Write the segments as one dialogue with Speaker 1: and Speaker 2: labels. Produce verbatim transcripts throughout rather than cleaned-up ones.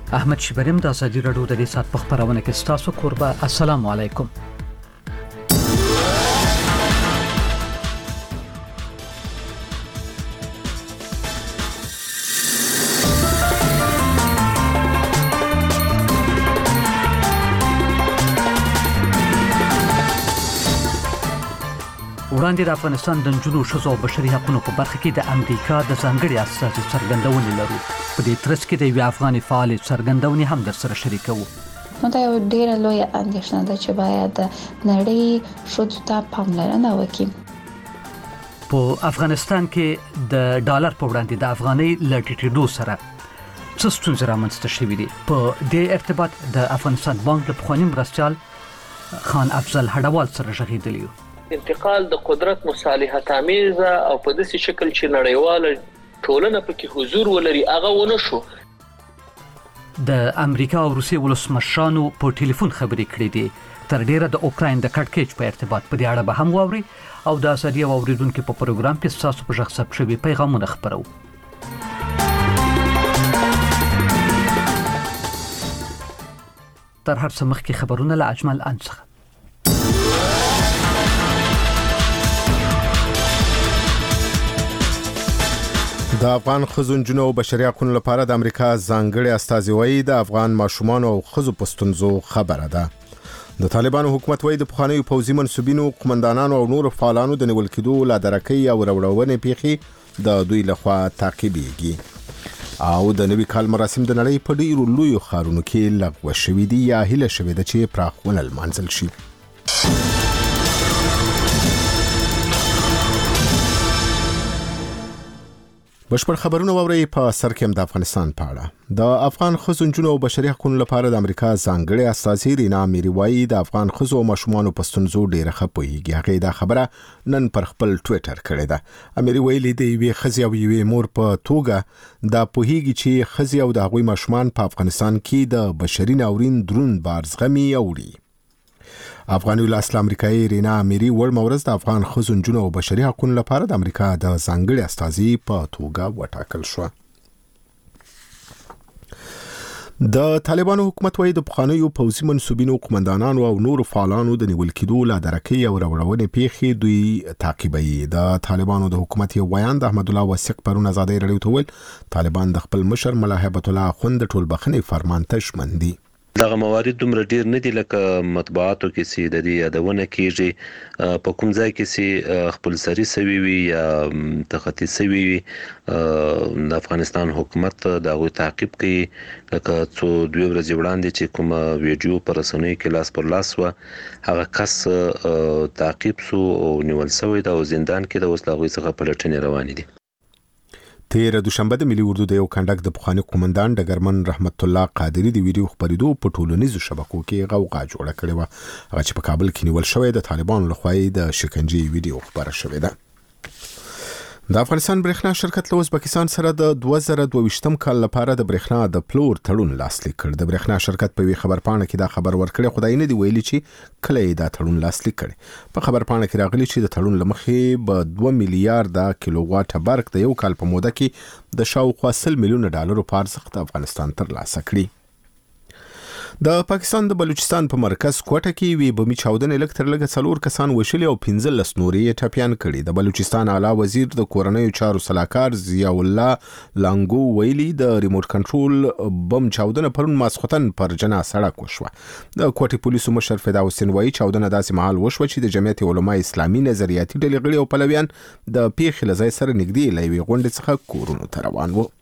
Speaker 1: احمد شیبریم د ازادي راډیو د دې سات په خبرونه کې ستاسو قربا. السلام علیکم. وړاندې د افغانستان د نجونو ښځو او بشري حقوقو په برخه کې د امریکا د ځانګړي استازي څرګندونې لرو. په دې ترڅ کې د یو افغاني فعال څرګندونې هم در سره شریکوو.
Speaker 2: نو دا یو ډېر لوی اندېښنه ده چې باید نړۍ ښځو ته پاملرنه وکړي.
Speaker 1: په افغانستان کې د ډالر په وړاندې د افغانۍ له ټیټېدو سره څه ستونزې رامنځته شوې دي. په دې ارتباط د افغانستان بانک له پخواني مرستیال خان افضل هډوال سره غږېدلی یو.
Speaker 3: انتقال د قدرت مصالحت آمیزه او په داسې شکل چې نړیواله ټولنه پکې حضور ولري هغه ونه شو.
Speaker 1: د امریکا او روسیې ولسمشرانو په ټلیفون خبرې کړې دي. تر ډیره د اوکراین د کډکېچ په ارتباط په دې اړه به هم واوري او د ازادي او اوریدونکو په پروګرام کې تاسو په ژغ ثبت شوي پیغامونه خبرو. تر هر څه مخکې خبرونه له اجمل انڅخه.
Speaker 4: د افغان ښځو نجونو او بشري حقوقو لپاره د امریکا ځانګړي استازي وایي د افغان ماشومان او ښځو په ستونزو خبره ده. د طالبانو حکومت وایي د پخوانیو پوځي منسوبینو، قومندانانو او نورو فعالانو د نیول کېدو لادرکۍ او وروړونې پیښې د دوی لخوا تعقیبېږي او د نوي کال مراسم د نړۍ په ډېرو لویو ښارونو کې لغوه شوي دي یا هیله شوې ده چې پراخونه لمانځل شي. بشپړ خبرونه ووري په سر کې د افغانستان په اړه. د افغان ښځو نجونو او بشري حقوقو لپاره د امریکا ځانګړي استازي رینا میری وایي د افغان ښځو او ماشومانو په ستونزو ډېره ښه پوهیږي. هغه دا خبره نن پر خپل ټویټر کړې ده. اميري ویلي د یوې ښځې او یوې مور په توګه دا پوهیږي چې ښځې او د هغوی ماشومان په افغانستان کې د بشري ناورین دروند بار زغمي او وړي. افغاني ولس امریکایي رینا میری ور مورز د افغان ښځو نجونو او بشري حقوقو لپاره د امریکا د ځانګړي استازي په توګه وټاکل شو. د طالبانو حکومت وایي د پخوانیو پوځي منسوبینو، قومندانانو او نورو فعالانو د نیول کېدو لادرکۍ او وروړونې پیښې دوی تعقیبوي. د طالبانو د حکومت یو بیان د احمد الله وثیق پرون ازادي راډیو ته ویل طالبان د خپل مشر ملا هیبت الله اخوند د ټولبخښنې فرمان ته ژمن دي.
Speaker 5: دغه موارد دومره ډیر نه دي لکه مطبوعاتو کې سي د دې یادونه کیږي. په کوم ځای کې سي خپل سری سوي وي یا تخطي سوي وي د افغانستان حکومت دغه تعقیب کوي. لکه څو دوی ورځې وړاندې چې کوم ویډیو پر رسنیو کې لاس پر لاس و هغه کس تعقیب سو او نیول شوی د زندان کې د وسلغوي څخه پلټنې روانې دي.
Speaker 4: تیر دوشنبه د ملي اردو د یو کنډک د پخوانی قومندان ډګرمن رحمت الله قادری د ویډیو خبرېدو په ټولنیزو شبکو کې غوغا جوړه کړې و. هغه چې په کابل کې نیول شوی د طالبانو لخوا د شکنجې ویډیو خبره شوې ده. د افغانستان برېښنا شرکت له ازبکستان سره د دوه زره دوه ویشتم کال لپاره د برېښنا د پلور تړون لاسلیک کړ. د برېښنا شرکت په وی خبرپاڼه کې دا خبر ورکړی، خدای نه دی ویلي چې کله یې دا تړون لاسلیک کړي. په خبرپاڼه کې راغلی چې د تړون لمخې به دوه میلیارډ کیلو واټ برق د یو کال په موده کې د شاوخوا سل میلیونه ډالرو په ارزښت افغانستان ترلاسه کړي. د پاکستان د بلوچستان په مرکز کوټه کې وی بمي چاودنې لږ تر لږه څلور کسان وشلي او پنځلس نورې ټپيان کړي. د بلوچستان اعلی وزیر د کورنیو چارو سلاکار ضیاء الله لانګو ویلي د ریموټ کنټرول بم چاودنه پرون ماسختن پر جنا سړک وشوه. د کوټه پولیسو مشر فدا حسین وایي چاودنه داسې مهال وشوه چې د جمعیت علماء اسلامي نظریاتي ډلې غړي او پلویان د پیښې لزای سره نږدې لوي غونډې څخه کورونو ته روان وو.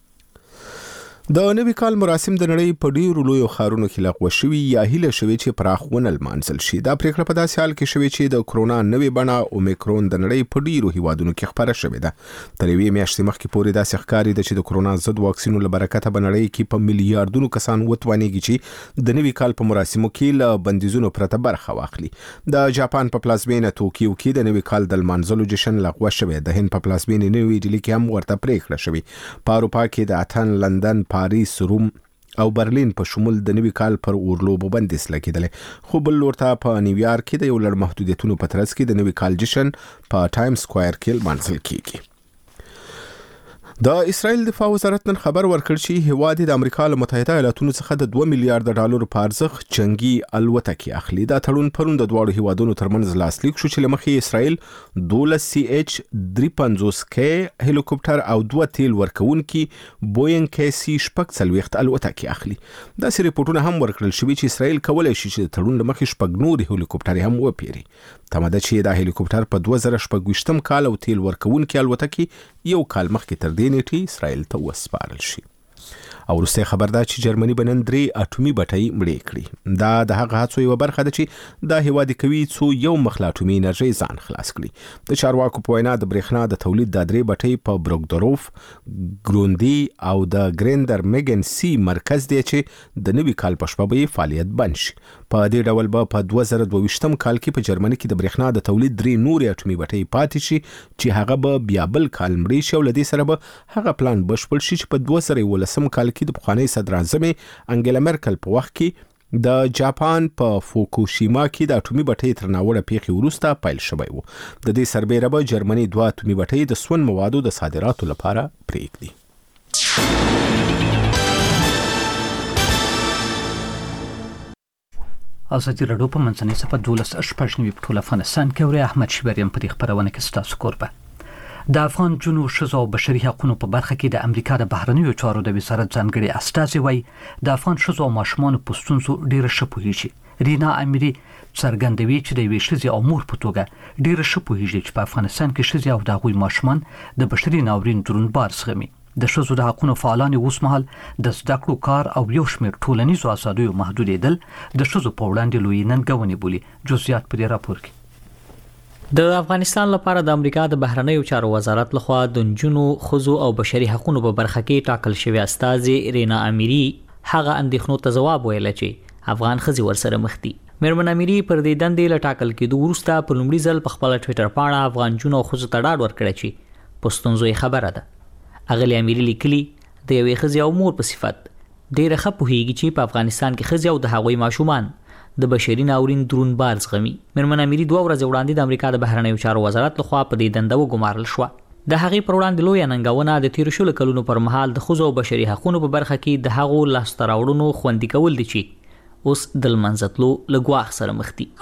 Speaker 4: د نوي کال مراسم د نړۍ په ډیرو لویو ښارونو کې لغوه شوي یا هیله شوي چې پراخونه لمانځل شي. دا پریکړه په داسې حال کې شوې چې د کرونا نوې بڼه اومیکرون د نړۍ په ډیرو هیوادونو کې خپره شوې ده. تر یوې میاشتې مخکې پورې داسې ښکاري ده چې د کرونا ضد واکسینو له برکته په نړۍ کې په میلیارډونو کسان وتوانېږي چې د نوي کال په مراسمو کې له بندیزونو پرته برخه واخلي. د جاپان په پلازمینه توکیو کې د نوي کال د لمانځلو جشن لغوه شوی. د هند په پلازمینه نوې ډیلي کې هم ورته پریکړه شوې. په اروپا کې د اتن، لندن، پاریس، روم او برلین په شمول د نوي کال پر اورلوبو بندیز لګیدل. خو بل لورته په نیویارک کې د یو لړ محدودیتونو په ترڅ کې د نوي کال جشن په ټایم سکوير کې لمانځل کیږي. د اسرائیل دفاع وزارت نن خبر ورکړ چې هیواد د امریکا له متحده ایالاتونو څخه د دوه میلیارډ ډالر په ارزښت جنگي الوتکې اخلي. دا تړون پرون د دواړو هیوادونو ترمنځ لاسلیک شو چې لمخې اسرائیل دولس سی ایچ درې پنځوس کې هلیکوپټر او دوه تیل ورکونکي بوینګ کې سی شپږ څلوېښت الوتکې اخلي. دا سری ریپورتونه هم ورکړل شوي چې اسرائیل کولای شي چې د تړون لمخې شپږ نور هلیکوپټر هم وپیري. تماده چې دا هلیکوپټر په دوه زره شپږ ویشتم کال او تیل ورکونکي الوتکې یو کال مخکې تر دې نیټې اسرائیل ته وسپارل شي. او وروسته خبر ده چې جرمني بنن درې اټومي بټۍ مړې کړي. دا د هغه هڅو یو برخه ده چې دا هیواد کوي څو یو مخ له اټومي انرژي ځان خلاص کړي. د چارواکو په وینا د برېښنا د تولید د درې بټۍ په بروکدروف، ګروندي او د ګریندر میګن سی مرکز دی چې د نوي کال په شپه به فعالیت بند شي. په دې ډول به په دوه زره دوه ویشتم کال کې په جرمني کې د برېښنا د تولید درې نورې اټومي بټۍ پاتې شي چې هغه به بیا بل کال مړې شي او له دې سره به هغه پلان بشپړ شي چې په دوه زره یولسم کال کې د پخواني صدر اعظم انګلا مرکل په وخت کې د جاپان په فوکوشیما کې د اټومي بټۍ تر ناوړه پیښې وروسته پیل شوی و. د دې سربېره به جرمني دوه اټومي بټۍ د سون موادو د صادراتو لپاره پرېږدي.
Speaker 1: ازادي راډیو په منځنۍ صفحه دولس شپږ نوي په ټول افغانستان کې اوري. احمد شبریم په دې خبرونه کې ستاسو کوربه. د افغان جنو ښځو او بشري حقوقو په برخه کې د امریکا د بهرنیو چارو د وزارت ځانګړي استازي وایي د افغان ښځو او ماشومانو په ستونزو ډېره ښه پوهیږي. رینا امیري څرګندوي چې د یوې ښځې او مور په توګه ډېره ښه پوهیږي چې په افغانستان کې ښځې او د هغوی ماشومان د بشري ناورین دروندبار زغمي. د ښځو د حقوقو فعالان اوس مهال د زده کړو، کار او یو شمېر ټولنیزو ازادیو محدودېدل د ښځو په وړاندې لوی ننګونې بولي. جزئیات په دې راپور کې.
Speaker 6: د افغانستان لپاره د امریکا د بهرنیو چارو وزارت لخوا د نجونو، ښځو او بشري حقوقو په برخه کې ټاکل شوی استازي رینا امیري هغه اندېښنو ته ځواب ویل چې افغان ښځې ورسره مخ دي. میرمن امیري پر دې دندې له ټاکل کېدو وروسته په لومړي ځل په خپل ټویټر پاڼه افغان جنو او ښځو ته ډاډ ورکړی چې په ستونزو یې خبره ده. اغلی امیري لیکلي د یوې ښځې او مور په صفت ډېره ښه پوهیږي چې په افغانستان کې ښځې او د هغوی ماشومان د بشري ناورین دروندبار زغمي. میرمن امیري دوه ورځې وړاندې د امریکا د بهرنیو چارو وزارت لخوا په دې دنده وګمارل شوه. د هغې پر وړاندې لویه ننګونه د تېرو شلو کلونو پر مهال د ښځو او بشري حقوقو په برخه کې د هغو لاسته راوړنو خوندي کول دي چې اوس د لمنځه تلو له ګواښ سره مخ دي.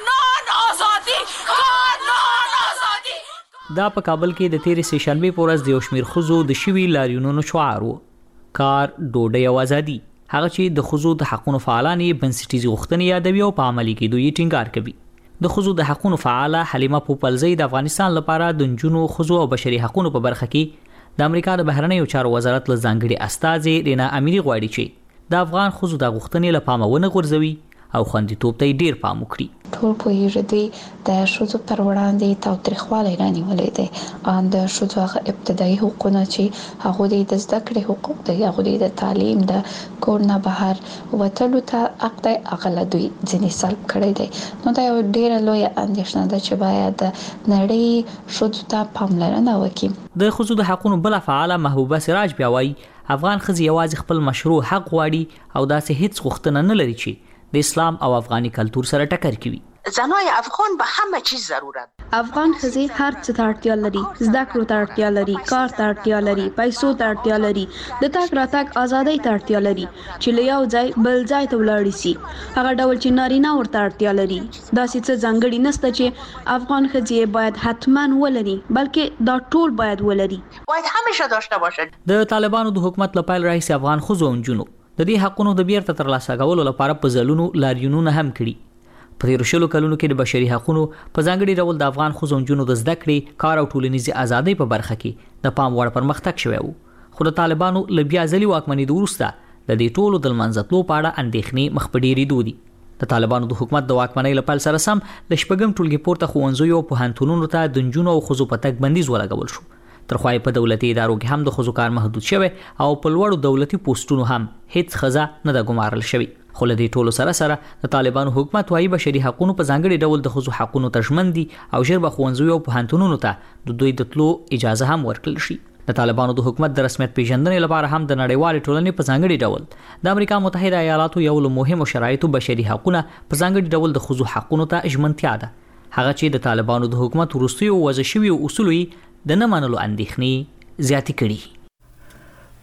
Speaker 6: دا په کابل کې د تیرې سه شنبې په ورځ د یو شمېر ښځو د شوي لاریونونو شعار و. کار، ډوډۍ او ازادي. هغه چې د ښځو د حقوقو فعالان یې بنسټیزې غوښتنې یادوي او په عملي کېدو یې ټینګار کوي. د ښځو د حقوقو فعاله حلیمه پوپلزۍ د افغانستان لپاره د نجونو، ښځو او بشري حقوقو په برخه کې د امریکا د بهرنیو چارو وزارت له ځانګړي استازي رینا امیري غواړي چې د افغان ښځو د غوښتنې له پامه ونه غورځوي او خوندیتوب ته ډیر پام وکړي.
Speaker 2: ټول پوهیږي دوی د ښځو پر وړاندې تاوتریخوالی رانیولی دی. ان د ښځو هغه ابتدایي حقوقونه چې هغوی د زده کړې حقوق دی، هغوی د تعلیم، د کور نه بهر وتلو ته حق دی، هغه له دوی ځینې سلب کړی دی. نو دا یو ډیره لویه اندېښنه ده چې باید د نړۍ ښځو ته پاملرنه وکړي.
Speaker 6: د ښځو د حقوقو بله فعاله محبوبه سراج بیا وایي افغان ښځې یوازې خپل مشروع حق غواړي او داسې هیڅ غوښتنه نه لري چې د اسلام او افغاني کلتور سره ټکر کوي.
Speaker 7: زنای افغان به همه چیز ضرورت.
Speaker 8: افغان ښځې هر څه ته اړتیا لري، زده کړو ته اړتیا لري، کار ته اړتیا لري، پیسو ته اړتیا لري، د تګ راتګ ازادۍ ته اړتیا لري چې له یو ځای بل ځای ته ولاړ شي. هغه ډول چې نارینه ورته اړتیا لري. داسې څه ځانګړي نشته چې افغان ښځې باید حتما ولري، بلکې دا ټول باید ولري.
Speaker 7: باید همیشه داشته باشد.
Speaker 6: د طالبانو د حکومت له پیل راهیسې افغان ښځو او نجونو د دې حقونو د بیرته ترلاسه کولو لپاره په ځلونو لاریونونه هم کړي. په تېرو شلو کلونو کې د بشري حقونو په ځانګړي ډول د افغان ښځو او نجونو د زده کړې، کار او ټولنیزې ازادۍ په برخه کې د پام وړ پرمختګ شوی و. خو د طالبانو له بیا ځلي واکمنېدو وروسته د دې ټولو د لمنځه تلو په اړه اندېښنې مخ په ډېرېدو دي. د طالبانو د حکومت د واکمنۍ له پیل سره سم د شپږم ټولګي پورته ښوونځیو او پوهنتونونو ته د نجونو او ښځو په تګ بندیز ولګول شو. ترخوا په دولتي ادارو کې هم د ښځو کار محدود شوی او په لوړو دولتي پوسټونو هم هیڅ ښځه نه ده ګمارل شوې. خو له دې ټولو سره سره د طالبانو حکومت وايي بشري حقوقو په ځانګړي ډول د ښځو حقوقو ته ژمن دي او ژر به ښوونځیو او پوهنتونونو ته د دوی د تلو اجازه هم ورکړل شي. د طالبانو د حکومت د رسمیت پیژندنې لپاره هم د نړیوالې ټولنې په ځانګړي ډول د امریکا متحده ایالاتو یو له مهمو شرایطو بشري حقوقونه په ځانګړي ډول د ښځو حقوقو ته ژمنتیا ده. هغه چې د طالبانو د حکومت وروستیو وضع شویو اصولو د نه منلو اندېښنې زیاتې کړي.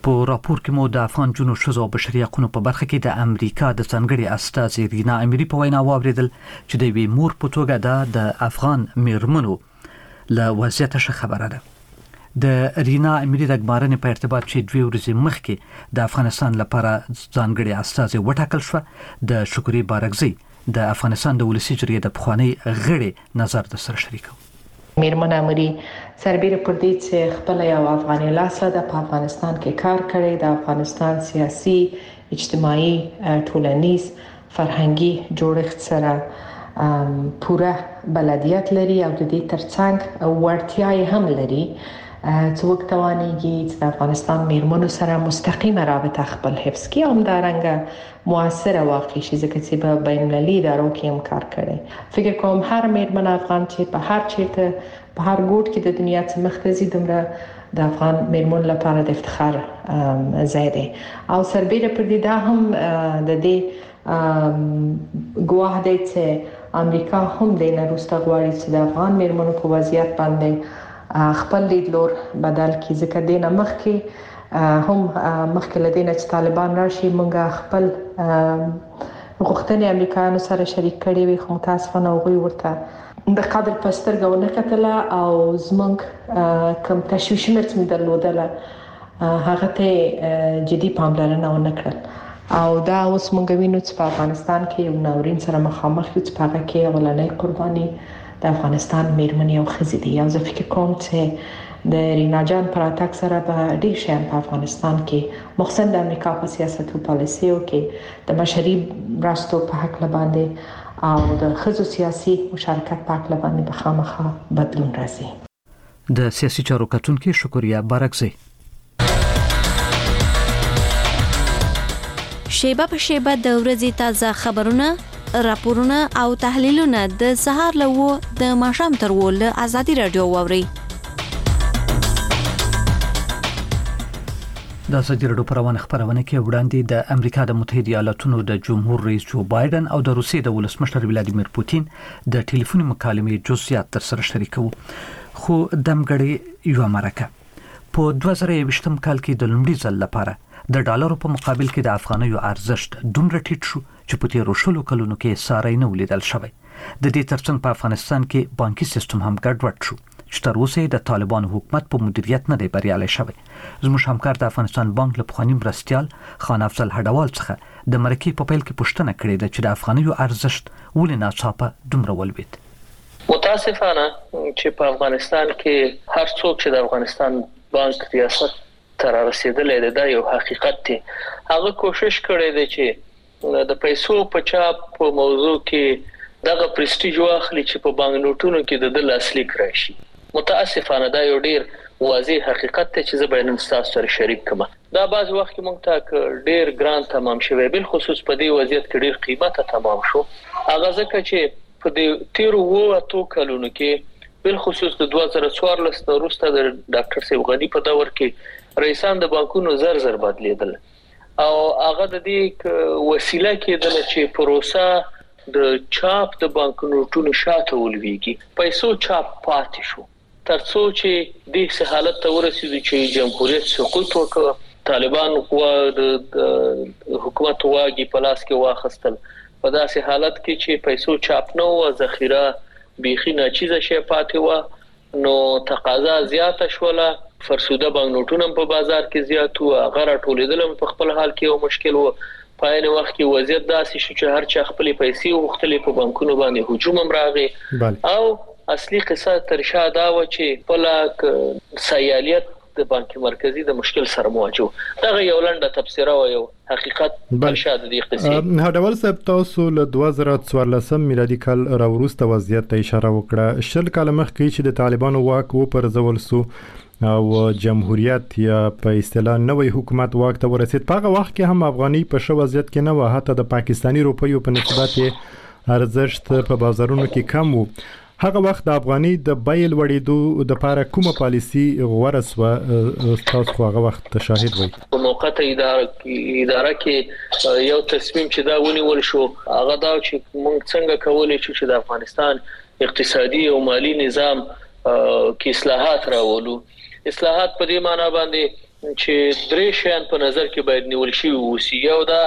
Speaker 1: په راپور کې مو د افغان جنو شوزو او بشري حقوقو په برخه کې د امریکا د ځانګړي استازي رینا اميري په وینا واوریدل چې د وی مور په توګه د افغان میرمنو له وضعیت څخه خبره ده. د رینا اميري د ګمارنې په ارتباط چې دوی ورځې مخکې د افغانستان لپاره ځانګړي استازي وټاکل شو، د شکري بارکزي د افغانستان د ولسی جرګې د پخوانی غړي نظر د سره شریکو.
Speaker 9: میرمن امری سربېره پر دې چې خپل یو افغاني لاسه د افغانستان کې کار کړی، د افغانستان سیاسي، اجتماعي، ټولنیز، فرهنګي جوړښت سره پوره بلدیت لري او د دې ترڅنګ وړتیا هم لري چې وکټوانیږي چې د افغانستان میرمنو سره مستقیمه رابطه خپل حفظ کړي او همدارنګه موثره واقع شي، ځکه چې په بین المللي ادارو کې هم کار کړی. فکر کوم هر میرمن افغان چې په هر چیرته په هر ګوټ کې د دنیا څخه مختزي دومره د افغان میرمن لپاره د افتخار ځای دی. او سربېره پر دې دا هم د دې ګواه دی چې امریکا هم د نوروسته غواړي چې د افغان میرمنو په وضعیت باندې خپل لیدلور بدل کی، ځکه دینه مخکې هم مخکې لدینه چې طالبان راشي مونږه خپل غوښتنې امریکایانو سره شریک کړي وي، خو متاسفانه هغوی ورته د قدر په سترګه ونه کتله او زمونږ کوم تشویشونه چې مې درلودله هغه ته جدي پاملرنه ونه کړل. او دا اوس مونږ وینو چې په افغانستان کې یو ناورین سره مخامخ یو چې په هغه کې اولنۍ قرباني د افغانستان میرمنې او ښځې دي. او زه فکر کوم چې د رینا جان پر اتاک سره به ډېر شیان په افغانستان کې مخصوصا د امریکا په سیاست او پالیسیو کې د بشري مرستو په حق باندې او د ښځو سیاسي مشارکت په حق باندې به خامخا بدلون راځي.
Speaker 1: د سیاسي چارو کتونکو شکریا بارکزي
Speaker 10: شیبه په شیبه د ورځې تازه خبرونه، راپورونه او تحلیلونه د سهار له و د ماښام تر و له ازادي رادیو واوري.
Speaker 1: د ازادي رادیو پروانه خبرونه کې وړاندې د امریکا د متحده ایالاتونو د جمهور رئیس جو بایدن او د روسیې د ولسمشر ولادیمیر پوتین د ټلیفوني مکالمې جزئیات تر سره شریکو. خو دمګړی یو امریکا په دوه زره یوویشتم کال کې د لومړي ځل لپاره د ډالرو په مقابل کې د افغانیو ارزښت دومره ټیټ شو چې په تیرو شلو کلونو کې ساری نه ولیدل شوی. د دې ترڅنګ په افغانستان کې بانکي سیستم هم ګډوډ شو چې تر اوسه د طالبان حکومت په مدیریت نه دی بریالی شوی. زموږ همکار د افغانستان بانک له پخوانی مرستیال خان افضل هډوال څخه د مرکې په پیل کې پوښتنه کړې ده چې د افغانیو ارزښت ولې ناڅاپه دومره ولوید.
Speaker 3: متاسفانه چې په افغانستان کې هر څوک چې د افغانستان بانک ریاست تر رسیدلې ده یو حقیقت دی. هغه کوشش کړی دی چې د پیسو په چاپ په موضوع کې دغه پرستیج واخلي چې په بانک نوټونو کې د دل اصلي راشي. متاسفانه دا یو ډیر واضح حقیقت دی چې زه به نن تاسو سره شریک کوم. دا بعض وخت کې مونږ ته ډیر ګران تمام شوی، بل خصوص په دې وضعیت کې ډیر قیمته تمام شو. هغه ځکه چې په دې تیرو وو اتو کلونو کې بل خصوص د دوه زره څوارلس وروسته د ډاکټر سیف غنی په دور کې رئیسان د بانکونو زر زر بدلیدل او هغه د دې وسیله کېدل چې پروسه د چاپ د بانکونو شاته ولويږي. پیسو چاپ پاتې شو ترڅو چې د حالت ته ورسېږي چې جمهوریت سقوط وکړ، طالبان قوا د حکومت واګي په لاس کې واخستل. په داسې حالت کې چې پیسو چاپ نه و، ذخیره بيخي ناچیزه شي پاتې و، نو تقاضا زیاته شوله، فرسوده بانک نوټونه په بازار کې زیات و، هغه راټولیدل په خپل حال کې یو مشکل و. په عین وخت کې وضعیت داسې شو چې هر چا خپل پیسې وغوښتلې، په بانکونو باندې هجوم هم راغی. او اصلي قصه تر شا دا و چې په سیالیت د بانک مرکزی د مشکل سره مواجه. دا یو لنډه تفسیر او یو حقیقت تر شا د دې قصې.
Speaker 11: هډول صاحب تاسو له دوه زره څوارلسم میلادي کال راوروسته وضعیت ته اشاره وکړه. شل کال مخکې چې د طالبانو واک و پرځول سو او جمهوریت یا په اصطلاح نوې حکومت واک ته ورسید، په هغه وخت کې هم افغاني په شو وضعیت کې نه و، حتی د پاکستانی روپیو په نسبت ارزښت په بازارونو کې کم و. هغه وخت د افغاني د بیل وړېدو د لپاره کومه پالیسی غوړه سو؟ تاسو هغه وخت شاهد وئ.
Speaker 3: په موقته اداره اداره کې یو تصمیم چې دا ونیول شو، هغه دا چې موږ څنګه کولای شو چې د افغانستان اقتصادي او مالی نظام کې اصلاحات راولو. اصلاحات په دې معنی باندې چې درې شیان په نظر کې باید نیول شي وسی. یو دا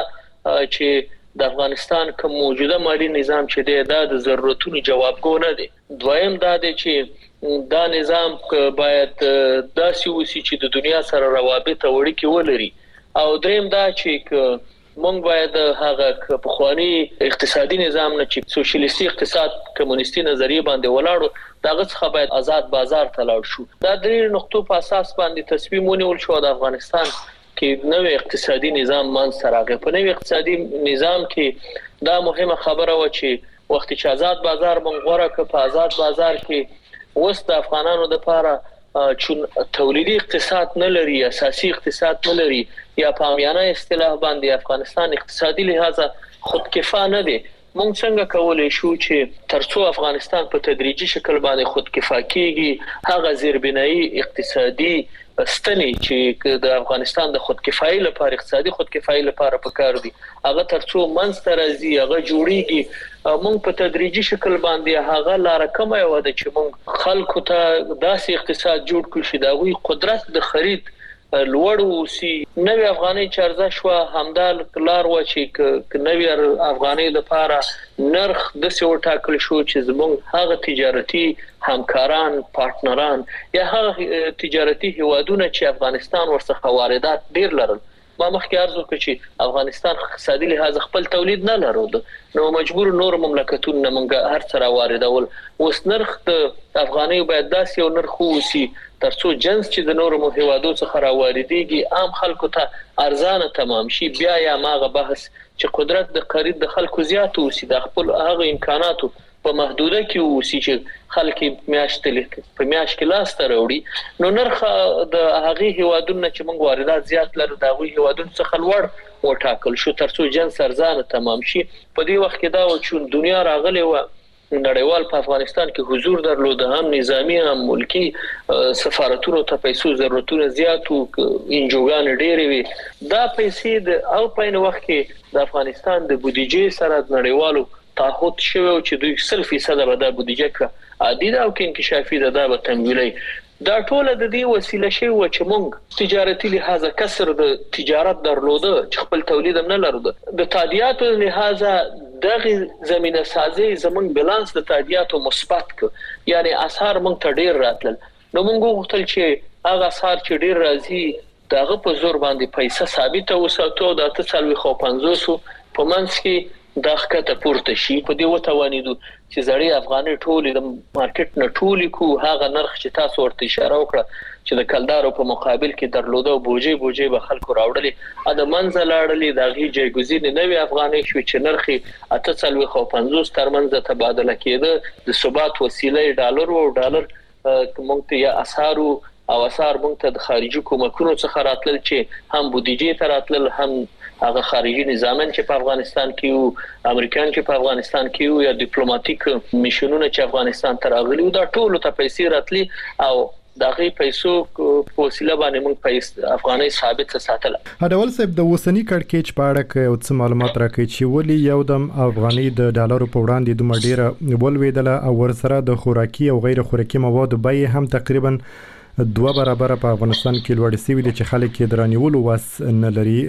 Speaker 3: چې د افغانستان کوم موجوده مالی نظام چې دی دا د ضرورتونو جوابګو نه دی. دویم دا دی چې دا نظام باید داسې وسی چې د دنیا سره روابط او اړیکې ولري. او دریم دا چې مونږ باید هغه پخوانی اقتصادي نظام نه چې سوشلیستي اقتصاد کمونیستي نظریه باندې ولاړو داغه څخه باید آزاد بازار ته لاړ شو. دا درې نقطو په اساس باندې تصمیم ونیول شو د افغانستان کې نوې اقتصادي نظام منځ ته راغی. په نوې اقتصادي نظام کې دا مهمه خبره و چې وخت چې آزاد بازار مونږ غوړه ک په آزاد بازار کې وست د افغانانو لپاره چون تولیدي اقتصاد نه لري، اساسي اقتصاد نه لري، یا په عامیانه اصطلاح باندې افغانستان اقتصادي لحاظه خودکفا نه دی. مونږ څنګه کولای شو چې ترڅو افغانستان په تدریجي شکل باندې خودکفا کیږي هغه زیربنایي اقتصادي ستنې چې د افغانستان د خودکفایي لپاره اقتصادي خودکفایي لپاره پکار دي هغه ترڅو منځ ته راځي هغه جوړیږي. مونږ په تدریجي شکل باندې هغه لار کومه و د چې مونږ خلکو ته داسې اقتصاد جوړ کړو چې دا وی قدرت د خرید لوړ وسی. نوې افغاني چارزه شو همدا لار و چې نوې افغاني لپاره نرخ د څو ټاکل شو چې زموږ هغه تجارتي همکاران پارتنران یا هغه تجارتي هوادونه چې افغانستان ورڅخه واردات ډیر لرل. ما مخکې عرض وکړ چې افغانستان اقتصادي لحاظ خپل تولید نه لرود نو مجبور نور مملکتونه مونږه هر څه واردول. اوس نرخ د افغاني باید داسې یو نرخ وسی ترڅو جنس چې د نورو هوادو څخه راوړيږي عام خلکو ته ارزانه تمام شي. بیا یا ماغه بحث چې قدرت د خرید د خلکو زیات وسی د خپل هغه امکاناتو په محدوده کې وسی چې خلک میاشتلې په میاش کې لاس ته راوړي نو نرخ د هغه هوادونو چې موږ واردات زیات لرو د هغه هوادونو څخه لوړ وټاکل شو ترڅو جنس ارزانه تمام شي. په دې وخت کې دا و چې دنیا راغلی و نړیوال په افغانستان کې حضور درلود، هم نظامی هم ملکی سفارتونو ته پیسو ضرورتونه زیات او انجوګان ډېرې وي. دا پیسې د او په نو وخت کې د افغانستان د بودیجې سره د نړیوالو تعهد شوی چې دوی صرف فیصد به د بودیجې کا عادي او کې انکشافي ده به تمویلي. دا ټول د دې وسیله شی و چې موږ تجارتي لحاظه کسر د تجارت درلوده چې خپل تولید هم نه لرلو. د تادیاتو لحاظه دغه زمينه سازي زمون بالانس د تادیاتو مثبت ک یعنی اسعار موږ ته ډیر راتل. نو موږ غوښتل چې هغه اسعار چې ډیر راځي دغه په زور باندې پیسې ثابت وساتو د تسلوي خو پنځوس په منځ کې دغه پورته شي. په دې وتوانیدو چې زړې افغاني ټولې د مارکیټ نه ټولې کو هغه نرخ چې تاسو ورته اشاره وکړه چې د کلدارو په مقابل کې درلوده او بوجي بوجي به خلکو راوړلې ا د منځ لاړلې دغه جایګزین نوې افغاني شو چې نرخ اته څلوي خو پنځوس ترمنځ تبادله کېده د ثبات وسیله ډالر او ډالر کومه یا اسعار او اسعار مونږ ته د خارجي کومکونو څخه راتلل چې هم بودیجې ته راتلل هم هغه خارجي نظامن چې په افغانستان کې او امریکایان چې په افغانستان کې او یا ډیپلوماټیک میشنونه چې افغانستان ته راغلي دا ټول ته پیسې راتلي او دغه پیسو په وسیله باندې موږ پیسې افغاني ثابت ساتل.
Speaker 11: هډول صاحب د وسنی کړکېچ په اړه کې او څه معلومات راکړي چې ولې یو دم افغاني د ډالرو په وړاندې د مډیره ولویدله او ورسره د خوراکي او غیر خوراکي موادو بیه هم تقریبا دوه برابر په افغانستان کې لوړ شوی دي چې خلک یې درانیول واس نه لري.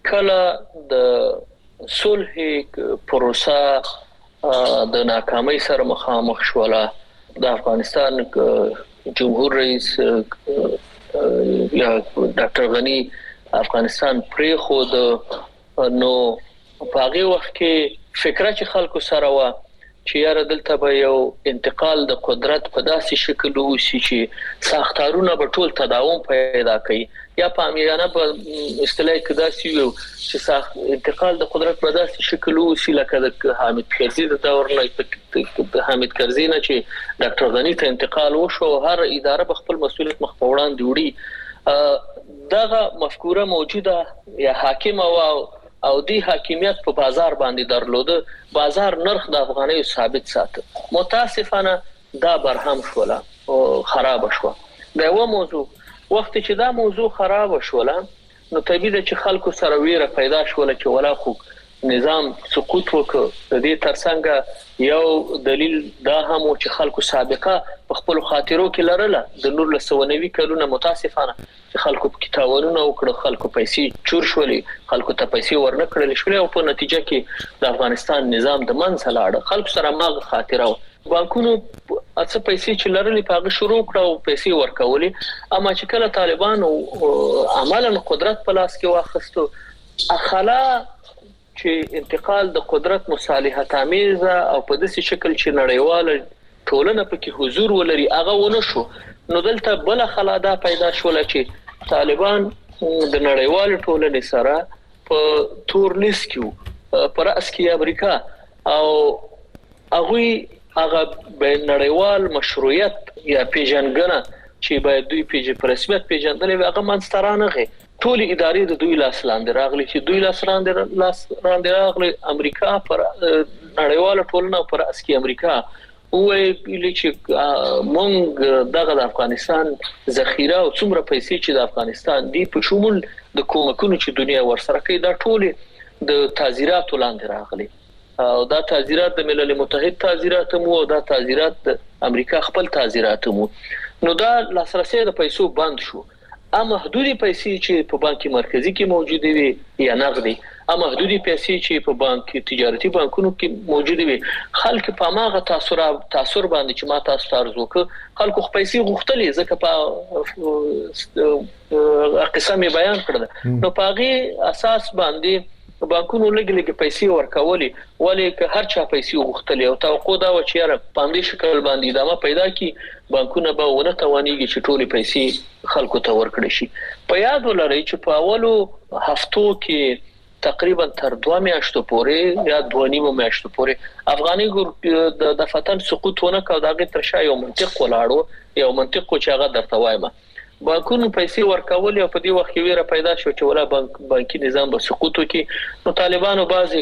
Speaker 3: کله د صلح پروسه د ناکامۍ سره مخامخ شوله د افغانستان جمهور رئیس یا ډاکټر غنی افغانستان پرې خود نو په هغه وخت کې فکر چې خلکو سره و چې یاره دلته به یو انتقال د قدرت په داسې شکل وشي چې ساختارونه به ټول تداوم پیدا کوي یا په امیانه په اصطلاح کې داسې یو چې انتقال د قدرت په داسې شکل وشي لکه د حامد کرزي د دور نه د حامد کرزي نه چې ډاکټر غنی ته انتقال وشو هر اداره په خپل مسؤلیت مخ په وړاندې وړي. دغه مفکوره موجوده یا حاکم او او دی حاکمیت په بازار باندې درلوده بازار نرخ د افغاني ثابت ساتي. متاسفانه دا برهم شوله او خراب شوه. دا یو موضوع وخت چې دا موضوع خراب شوله نو طبيعي چې خلکو سره ویره پیدا شوله چې ولا خو نظام سقوط وکړ. د دې ترڅنګ یو دلیل دا هم چې خلکو سابقه په خپل خاطرو کې لرله د نور له سونوي کلونه متاسفانه چې خلکو په کتابونو وکړ، خلکو پیسې چور شولې، خلکو ته پیسې ورنکړل شولې او په نتیجه کې د افغانستان نظام د منځ لاړ. خلکو سره ماغه خاطره بانکونو اڅه پیسې چې لرلې په هغه شروع کړو پیسې ورکولې، اما چې کله طالبان عملاً قدرت په لاس کې واخستو اخلا چې انتقال د قدرت مصالحت آمیز او په داسې شکل چې نړیواله ټولنه پکې حضور ولري هغه ونه شو. نو دلته بل خلادا پیدا شول چې طالبان د نړیوال ټولنې سره په تور لیست کې پر اسکی امریکا او هغه هغه بین نړیوال مشروعیت یا پیژنګنه چې باید دوی پیژې په رسمیت پیژندلې هغه منسترانغه ټول ادارې د دوی لاس لاندې راغلي چې دوی لاس لاندې لاس لاندې راغلي امریکا پر نړیواله ټولنه پر اسکی امریکا وې چې مونږ دغه د افغانستان ذخیره او څومره پیسې چې د افغانستان دی په شمول د کومکونو چې دنیا ورسره کوي دا ټول د تعزیرات لاندې راغلي او دا تعزیرات د ملل متحد تعزیرات مو او دا تعزیرات د امریکا خپل تعزیرات مو. نو دا لاسرسي د پیسو بند شو. اما محدودي پیسې چې په بانکي مرکزی کې موجوده وي یا نغدي، اما محدودي پیسې چې په بانکي تجارتي بانکونو کې موجوده وي، خلک په ماغه تاثیر تاثیر باندې چې ما تاسو ته عرض وکړ خلکو پیسې غوښتلې ځکه په قسمه بیان کړل. نو په هغه اساس باندې بانکونو لګ-لګ پیسې ورکولې ولې که هر چا پیسې غوښتلې او توقع دا و چې را پاندې شکل باندې ادامه پیدا کی بانکونه به ونه توانېږي چې ټولې پیسې خلکو ته ورکړي شي. په یاد ولرئ چې په اولو هفتو کې تقریبا تر دوه میاشتو پورې یا دوه نیمو میاشتو پورې افغاني د دفتن سقوط ونه کاو دغه تر شا یو منطق ولاړو یو منطق چې هغه درته وایم بانکونو پیسې ورکول او په دې وخت کې ویره پیدا شو چې ولا بانک بانکي نظام به سقوط وکړي. نو طالبانو بعضی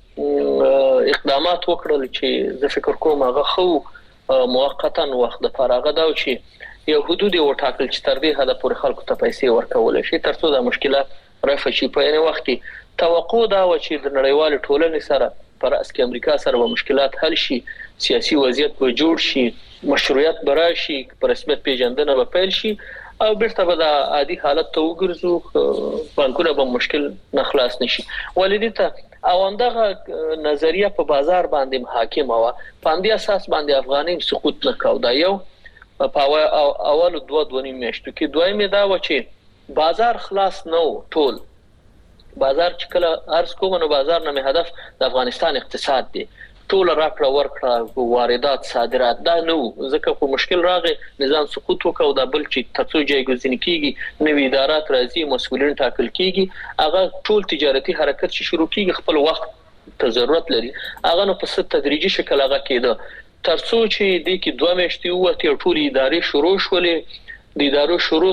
Speaker 3: اقدامات وکړل چې زه فکر کوم هغه خو موقتا وخت د فراغ دا چې یو حدود وټاکل چې تر دې حد پورې خلکو ته پیسې ورکول شي ترڅو د مشکلات رفع شي. په یوه وخت کې توقع دا و چې د نړیوال ټولنې سره پر اسکی امریکا سره به مشکلات حل شي، سیاسي وضعیت به جوړ شي، مشروعیت براشي، پر رسمیت پیژندنه به پیل شي او بیرته به د عادي حالت ته وګرځو، بانکونه به مشکل نه خلاص نشي. ولې ته او همدغه نظریه په بازار باندې حاکم و، په همدې اساس باندې افغاني سقوط نکاو. دا یو په اول دوه دوه نیم میاشتو کې. دویم دا و چې بازار خلاص نه و ټول بازار چې کله ارز کوم نو بازار نه هدف د افغانستان اقتصاد دی، ټول راکړه ورکړه واردات صادرات دا نو ځکه په مشکل راغی نظام سقوط وکاو. دا بل چې ترڅو جایګزین کیږي نوې ادارات راځي مسؤلین ټاکل کیږي هغه ټول تجارتي حرکت چې شروع کیږي خپل وخت ته ضرورت لري هغه نو په ست تدریجي شکل هغه کېده ترڅو چې د کې دوه میاشتې وته ټول ادارې شروع شولې. د ادارو شروع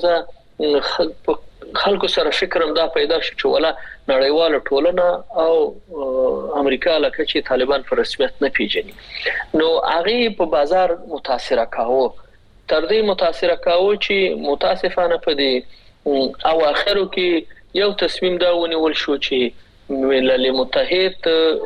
Speaker 3: ترمنځ خلکو سره فکرم دا پیدا شو چې ولا نړیواله ټولنه او امریکا لکه چې طالبان پر رسمیت نه پیژني نو هغه په بازار متاثر کاوه تر دې متاثر کاوه چې متاسفانه په دې او اخرو کې یو تصمیم دا ونیول شو چې ملل متحد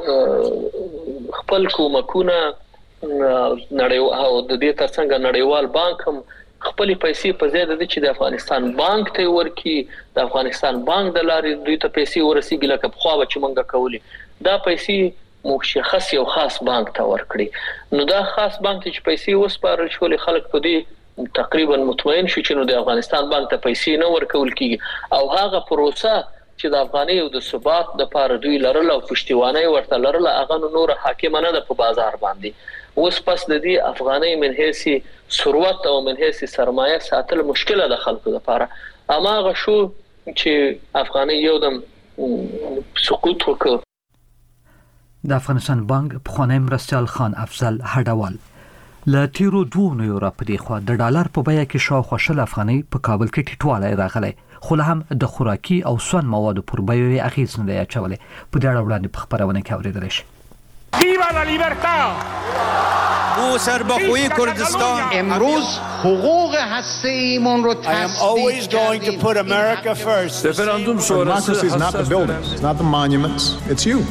Speaker 3: خپل کومکونه نړیوال او د دې ترڅنګ نړیوال بانک هم خپل پیسې په زیاده دي چې د افغانستان بانک ته ورکی د افغانستان بانک د لارې دوی ته پیسې ورسیږي لکه په خوا چې مونږه کولی دا پیسې مشخص یو خاص بانک ته ورکړي. نو دا خاص بانک چې پیسې وسپارل شول خلک په دې تقریبا مطمئن شو چې نو د افغانستان بانک ته پیسې نه ورکول کیږي او هغه پروسه چې د افغاني او د ثبات د پاره دوی لرل او پښتیوانه ورته لرل هغه نور حاکمانه د په بازار باندې اوس پس د دې افغاني من هيسي ثروت او من هيسي سرمایه ساتل مشکله ده خلکو لپاره. اما هغه شو چې افغاني یو دم سقوط وکړ.
Speaker 1: د افغانستان بانک پخوانی مرستیال خان افضل هډوال ل تیرو دوه نو را پدې خو د ډالر په بیه کې شاوخوا شل افغاني په کابل کې ټیټوالی راغلی خو له هم د خوراکي او سون موادو پر بیه یې اغیز نه دی اچولی. په دې اړه وړاندې په خبرونه کې اوریدل شي.
Speaker 12: ¡Viva la libertad! او سربخوی کردستان
Speaker 13: امروز حقوق هسته‌ایمون رو
Speaker 14: تثبیت کردیم.
Speaker 15: رفراندوم شورای
Speaker 16: is not the buildings, it's not the monuments, it's you.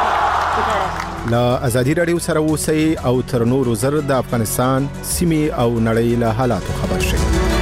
Speaker 4: لا ازادي رادیو سره اوسئ او تر نورو زر د افغانستان سیمې او نړۍ له حالاتو خبر شئ.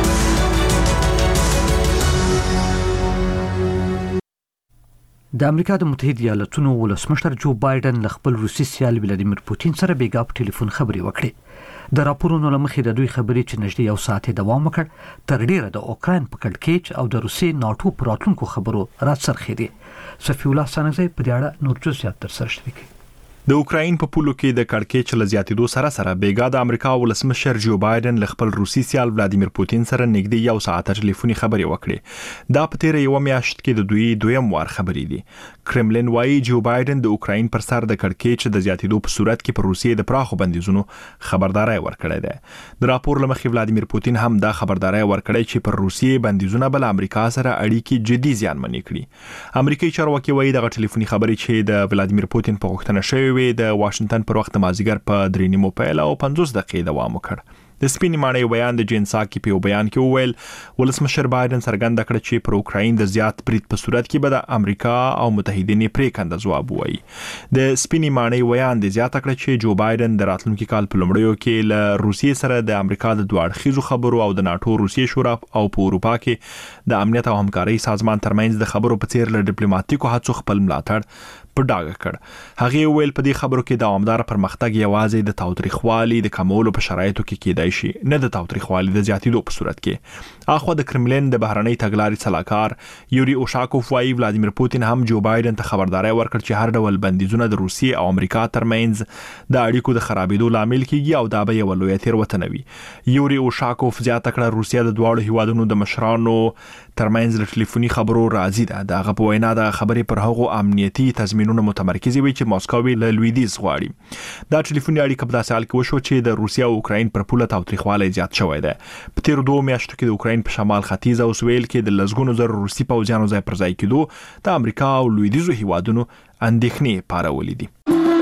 Speaker 1: د امریکا د متحده ایالاتونو ولسمشر جو بایدن له خپل روسي سیال ولادیمیر پوتین سره بیګا په ټلیفون خبرې وکړې. د راپورونو له مخې د دوی خبرې چې نږدې یو ساعت دوام وکړ تر ډیره د اوکراین په کړکېچ او د روسي ناتو پر راتلونکو خبرو راڅرخېدې. صفی الله سانګزی په دې اړه نور جزئیات ترسره شوي.
Speaker 17: د اوکراین په پولو کې د کړکېچ له زیاتېدو سره سره بیګا د امریکا ولسمشر جو بایدن له خپل روسي سیال ولادیمیر پوتین سره نږدې یو ساعت ټلیفوني خبرې وکړې. دا په تیره یو میاشت کې د دوی دویم وار خبرې دي. کرملین وايي جو بایدن د اوکراین پر سر د کړکېچ د زیاتېدو په صورت کې پر روسیې د پراخو بندیزونو خبرداري ورکړې ده. د راپور له مخې ولادیمیر پوتین هم دا خبرداري ورکړې چې پر روسیې بندیزونه بل امریکا سره اړیکې جدي زیانمنې کړي. امریکایي چارواکي وايي د ټلیفوني خبرې چې د ولادیمیر پوتین په غوښتنه شوې د واشنگټن پر وخت مازیګر په درې نیمو پیل او پنځوس دقیقې دوام وکړ. د سپینې ماڼۍ بیان د جین ساکي په بیان کې وویل ولسمشر بایدن څرګنده کړه چې پر اوکراین د زیات برید په صورت کې به د امریکا او متحدینو پریکنده ځواب وایي. د سپینې ماڼۍ بیان د زیاته کړه چې جو بایدن د راتلونکي کال په لومړیو کې له روسیې سره د امریکا د دوه اړخیزو خبرو او د ناتو روسیې شورا او په اروپا کې د امنیت او همکارۍ سازمان ترمنځ د خبرو په څیر له ډیپلوماټیکو هڅو خپل ملاتړ په ډاګه کړ. هغه ویل په دې خبرو کې دوامدار پرمختګ یوازې د تاوتریخوالي د کمولو په شرایطو کې کېدای شي نه د تاوتریخوالي د زیاتېدو په صورت کې. اخو د کرملین د بهرنۍ تګلارې صلاحکار یوري اوشاکوف وايي ولادیمیر پوتین هم جو بایدن ته خبرداري ورکړ چې هر ډول بندیزونه د روسیې او امریکا ترمنځ د اړیکو د خرابېدو لامل کیږي او دا به یو لوی تېروتنه وي. یوري اوشاکوف زیاته کړه روسیه د دواړو هیوادونو د مشرانو ترمنځ د ټلیفوني خبرو راځي ده. د هغه په وینا د خبرې پر هغو امنیتي تضمینونو متمرکز وي چې ماسکو له لویدیځ غواړي. دا ټلیفوني اړیکه په داسې حال کې وشو چې د روسیه او اوکراین پر پوله تاوتریخوالی زیات شوی دی. په تیرو دوه میاشتو کې د اوکراین په شمال ختیځ او سویل کې د لسګونو زر روسي پوځیانو ځای پر ځای کېدو د امریکا او لویدیځو هیوادونو اندېښنې پارولې دي.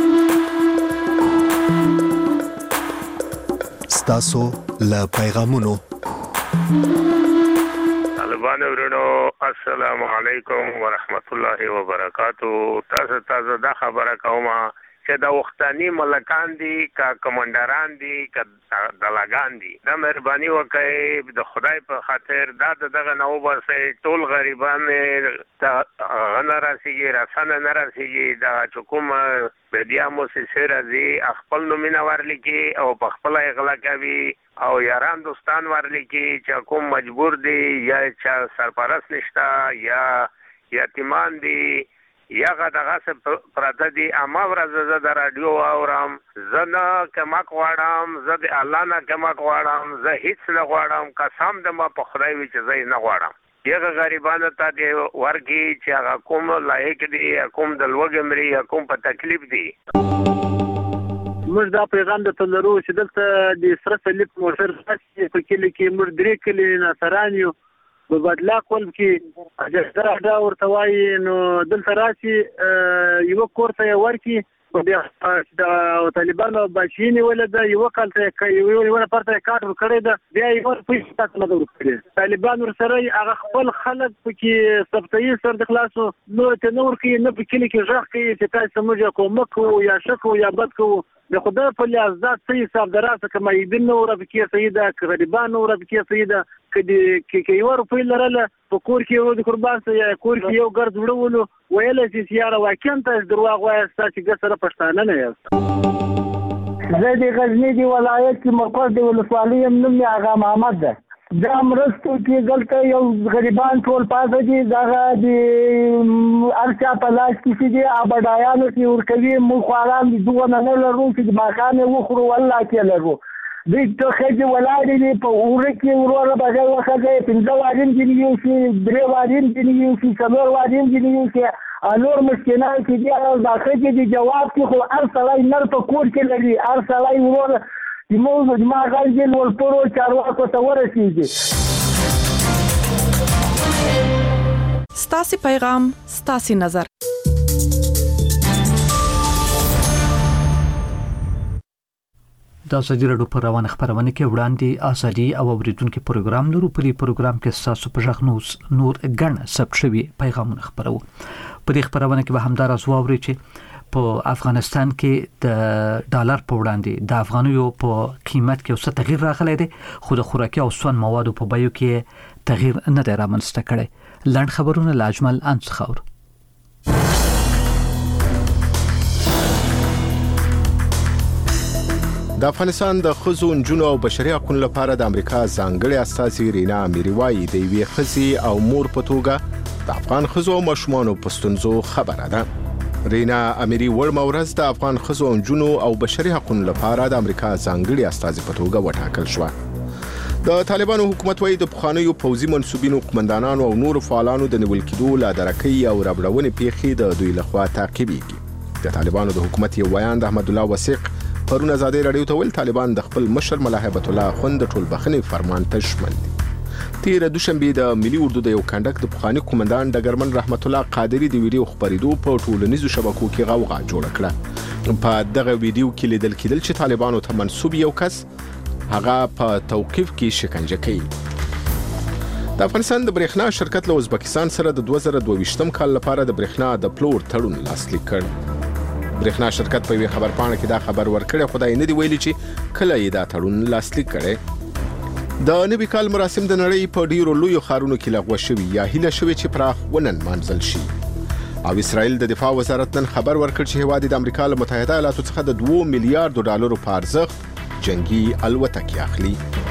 Speaker 18: ستاسو له پیغامونو
Speaker 19: طالبان ورونو السلام علیکم ورحمت الله وبرکاتو. تاسو تاسو دا خبره کومه چې دا وختانی ملکان دي کا کمانډران دي کا دلاګان دي دا مهرباني وکړئ د خدای په خاطر دا دغه نو بسې ټول غریبان ته غنه راسیږي راسنه نه راسیږي دا حکوم بیا مو سره راځي خپل نومینه ورلکی او په خپل اغلا کوي او یاران دوستان ورلکی چې کوم مجبور دي یا چې سرپرست نشتا یا یتیمان دي یا غدغه پرته دي. اما ورځ زه د رادیو اورم زه نه کما غواړم زه د الله نه کما غواړم زه هیڅ نه غواړم قسم د ما په خدای وی چې زه نه غواړم. یغه غریبانو ته دی ورکی چې هغه کوم لایق دي کوم د لوګمري کوم په تکلیف دي.
Speaker 20: موږ دا پیغام د تلرو چې دلته د سره سلیپ موټر په کلی کې موږ درې کلی نصران یو په بدلا کول کې اجازه دا ورته وایي نو دلته راشي یو کورته ورکی بیا د طالبانو بچینی ولدا یو کالته یو یو پرته کار کړی دا بیا یو پیسې تاسو نه ورکړي. طالبان ورسره هغه خپل خلک پکې سبتي سر د خلاصو نو ته نور کې نه پکې کې ځخ کې چې تاسو موږ کومک یا شکو یا بد کو د خدای په لیاز دا صحیح حساب دراسه کما یدن نور پکې سیده غریبان نور پکې سیده کدي کې یو روپی لرله په کور کې یو د قربان سره کور کې یو ګرځ وړولو ویل چې سیاره واکن تاسو درواغ وایي چې ګسره پښتانه نه یاست.
Speaker 21: زه د غزنی دی ولایت کې مقر دی ولسوالۍ هم نوم یې آغا محمد ده. دا مرستو کې دلته یو غریبان ټول پاسه دي دغه د ارچا په لاس کې دي ابډایانو کې ورکوي مو خواران دي دوه نه لرو چې د ماخانه وخورو والله کې لرو دوی ته خېږي ولاړې دي په اوره کې وروره بغیر وخته پنځه وارین دي یو شي درې وارین دي یو شي څلور وارین دي یو شي انور مسکینان چې دي او دا خېږي د جواب کې خو ارسلای نر په کور کې لري ارسلای وروره د موضوع د ما غږ ول پرو چارواکو ته ورسیږي.
Speaker 22: ستاسو پیغام ستاسو نظر.
Speaker 1: د ازادي رادیو پر روانه خبرونه کې وړاندې ازادي او اوریدونکو پروګرام لرو. په دې پروګرام کې تاسو په ژغنوس نور غن ثبت شوی پیغامونه خبرو. په دې خبرونه کې به همدار ازواوري چې په افغانستان کې د ډالر په وړاندې د افغانیو په قیمت کې اوسه تغییر راغلی دی، خو د خوراکي او سون موادو په بیو کې تغییر نه دی رامنځته کړی. لاند خبرونه لاجمل انس خور.
Speaker 4: د افغانستان د خزو نجونو او بشري حقوقو لپاره د امریکا ځانګړي استازي رینا اميري وايي د یوې خزي او مور په توګه د افغان خزو او ماشومانو پښتونزو خبره ده. رینا اميري ورمورز د افغان خزو نجونو او بشري حقوقو لپاره د امریکا ځانګړي استازي په توګه وټاکل شو. د طالبانو حکومت وايي د پخوانیو پوځي منسوبینو قومندانانو او نورو فعالانو د نیول کېدو لا درکې او ربړونې پیښې د دوی لخوا تعقیبېږي. د طالبانو د حکومت یو بیان د احمد الله وثیق پرون ازادي رادیو ته ویل طالبان د خپل مشر ملا هیبت الله خوند ټول بخنې فرمان ته شمل دي. تیر دوشنبه د ملي اردو د یو کندک د پخوانی قومندان ډګرمن رحمت الله قادری د ویډیو خبرېدو په ټولنیزو شبکو کې غوغا جوړ کړه. په دغه ویډیو کې لیدل کېدل چې طالبانو ته منسوب یو کس هغه په توقيف کې شکنجه کوي. د افغانستان د برېښنا شرکت له ازبکستان سره د دوه زره دوه ویشتم کال لپاره د برېښنا د پلور تړون لاسلیک کړ. برېښنا شرکت په یوه خبرپاڼه کې دا خبر ورکړی، خدای نه دی ویلي چې کله یې دا تړون لاسلیک کړي. د نوي کال مراسم د نړۍ په ډیرو لویو ښارونو کې لغوه شوي یا هیله شوي چې پراخ وننمانځل شي. او اسرائیل د دفاع وزارت نن خبر ورکړ چې هیواد د امریکا له متحده ایالاتو څخه د دوه میلیارډ ډالرو په ارزښت جنگي الوتکې اخلي.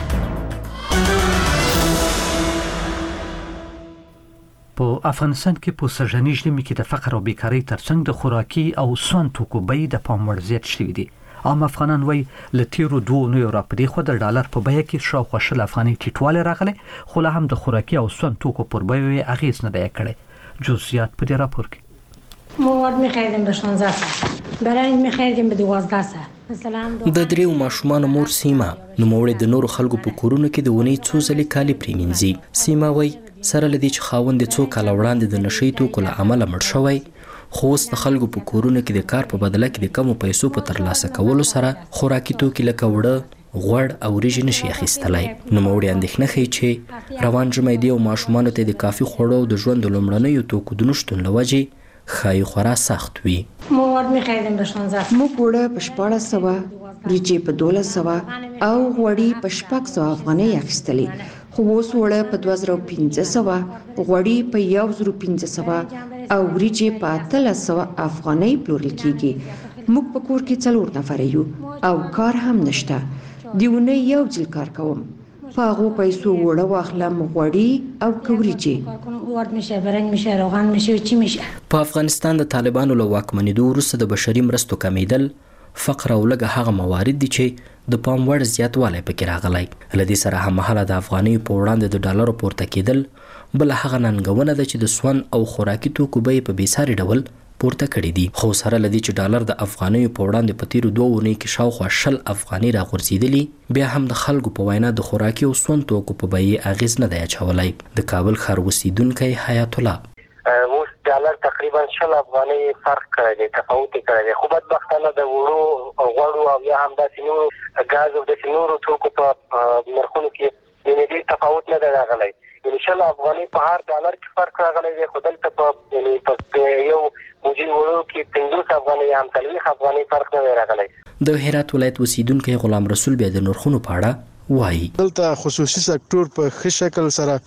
Speaker 1: په افغانستان کې په سرجنی ژمي کې د فقر او بیکاری ترڅنګ د خوراکي او سون توکو بیې د پام وړ زیات شوي دي. عام افغانان وایي له تیرو دوه نوو راپدې خو د ډالر په بیه کې شاوخوا شل افغاني ټیټوالی راغلی، خو لا هم د خوراکي او سون توکو پر بیو یې اغیز نه دی کړی. جزئیات په دې راپور کې.
Speaker 5: مواد می‌خریدیم به شانزده ساعت، برنج می‌خریدیم به دوازده ساعت.
Speaker 14: د دریو ماشومانو مور سیما نوموړې د نورو خلکو په کورونو کې د ونې څو ځلې کالي پرېمینځي. سیما وایي سره لدی چې خاوند څو کال وړاندې د نشي توکو له امله مړ شوی، خو اوس د خلکو په کورونو کې د کار په بدله کې د کمو پیسو په ترلاسه کولو سره خوراکي توکي لکه وړه، غوړ او وریجې نشي اخیستلی. نوموړې اندېښنه ښیي چې روان ژمی دی او ماشومانو ته د کافي خوړو او د ژوند د لومړنیو توکو د نشتون له وجې ښایي خورا سخت وي.
Speaker 5: مواد می‌خریدیم به شانزده
Speaker 23: موږ وړه په شپاړس سوه، وریجې په دولس سوه او غوړي په شپږ سوه افغانۍ اخیستلې، خو اوس وړه په دوه زره پنځه سوه، غوړي په یو زره پنځه سوه او وریجې په اتلس سوه افغانۍ پلورل کیږي. موږ په کور کې څلور نفر یو او کار هم نشته. د اونۍ یو ځل کار کوم، په هغو پیسو وړه واخلم، غوړي او وریجې.
Speaker 5: وارد میشه، برنج میشه، روغن میشه، چی میشه.
Speaker 14: په افغانستان د طالبانو له واکمنېدو وروسته د بشري مرستو کمیدل، فقر او لږه هغه موارد دي چې د پام وړ زیاتوالی پکې راغلی. له دې سره هممهاله د افغانیو په وړاندې د ډالرو پورته کېدل بله هغه ننګونه ده چې د سون او خوراکي توکو بیې په بېساري ډول پورته کړي دي. خو سره له دې چې ډالر د افغانیو په وړاندې په تیرو دوه اونیو کې شاوخوا شل افغانۍ راغورځېدلي، بیا هم د خلکو په وینا د خوراکي او سون توکو په بیې اغېز نه دی اچولی. د کابل ښار اوسیدونکی حیات الله
Speaker 24: اوس ډالر تقریبا شل افغانۍ فرق کړی دی، تفاوت یې کړی دی، خو بدبختانه د وړو، غوړو او یا هم داسې نورو ګاز او داسې نورو توکو په نرخونو کې یعنې ډېر تفاوت نه دی راغلی. یعنې شل افغانۍ په هر ډالر کې فرق راغلی دی، خو دلته په یعنې په یو موجي وړو کې پنځوس افغانۍ یا هم څلوېښت افغانۍ فرق نه دی راغلی.
Speaker 14: د هرات ولایت اوسیدونکی غلام رسول بیا د نرخونو په اړه وایي.
Speaker 25: دلته خصوصي سکتور په ښه شکل سره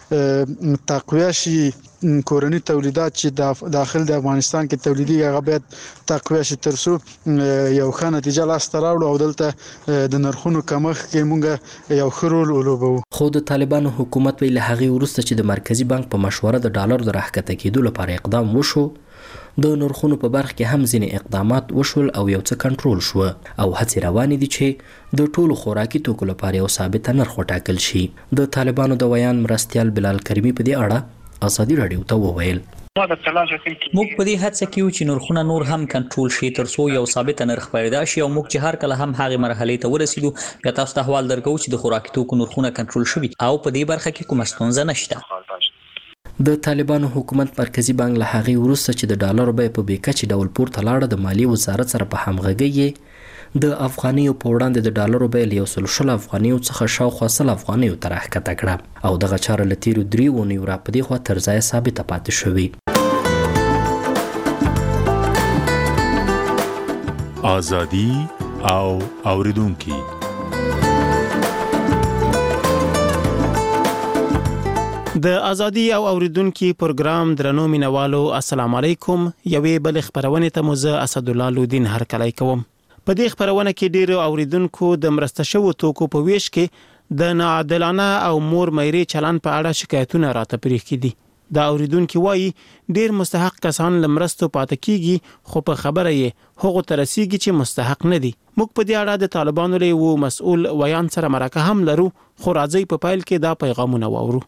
Speaker 25: تقویه شي، کورنی تولیدات چې داخل د افغانستان کې تولیدي هغه باید تقویه شي ترڅو یو ښه نتیجه لاسته راوړو او دلته د نرخونو کمښت کې موږ یو ښه رول ولوبو.
Speaker 14: خو د طالبانو حکومت ویل هغې وروسته چې د مرکزي بانک په مشوره د ډالر د راښکته کېدو لپاره اقدام وشو، د نرخونو په برخه کې هم ځینې اقدامات وشول او یو څه کنټرول شو او هڅې روانې دي چې د ټولو خوراکي توکو لپاره یو ثابته نرخ وټاکل شي. د طالبانو د ویان مرستیال بلال کریمي په دې اړه ازادي رادیو ته وویل.
Speaker 6: موږ په دې هڅه کې یو چې نرخونه نور هم کنټرول شي ترڅو یو ثابت نرخ پیدا شي او موږ چې هر کله هم هغه مرحله ته ورسېدو بیا تاسو ته حوال درکو چې د خوراکي توکو نرخونه کنټرول شوي او په دې برخه کې کومه ستونزه نشته.
Speaker 14: د طالبانو حکومت مرکزی بانک له هغې وروسته چې د ډالرو بیه په بې کچې ډول پورته لاړه د مالیې وزارت سره په همغږۍ د افغانیو په وړاندې د ډالرو بیه یو سل شل افغانیو څخه شاوخوا سل افغانیو ته راښکته کړه او دغه چاره له تیرو درې اونیو راپدې خوا تر ځایه ثابته پاتې شوې.
Speaker 2: ازادي او اوریدونکي
Speaker 7: د ازادي او اوریدونکي پروګرام درنو مینوالو السلام علیکم. یوې بل خبرونه ته مزه اسد الله لودین هر کلی کوم. په دې خبرونه کې ډیرو اوریدونکو د مرسته شوو توکو په ویش کې د ناعادلانه او مور مېري چلن په اړه شکایتونه راته پریخ کړي. دا اوریدونکو وایي ډیر مستحق کسان لمرستو پاتې کیږي خو په خبره یې هغه ترسيږي چې مستحق نه دي. موږ په دې اړه د طالبانو له وو مسؤل ویان سره مرکه هم لرو خو راځي په پایل کې دا پیغامونه واورو.